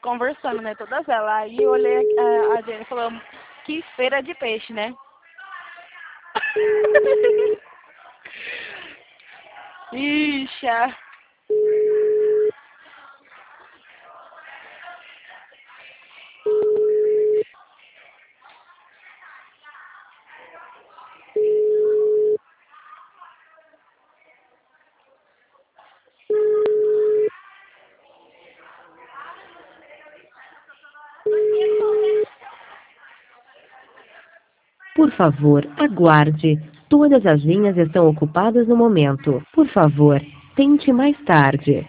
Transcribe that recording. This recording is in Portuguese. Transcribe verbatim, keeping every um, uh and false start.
conversando, né? Todas elas. Aí eu olhei, a, a Jenny falou, que feira de peixe, né? Ixa. Por favor, aguarde. Todas as linhas estão ocupadas no momento. Por favor, tente mais tarde.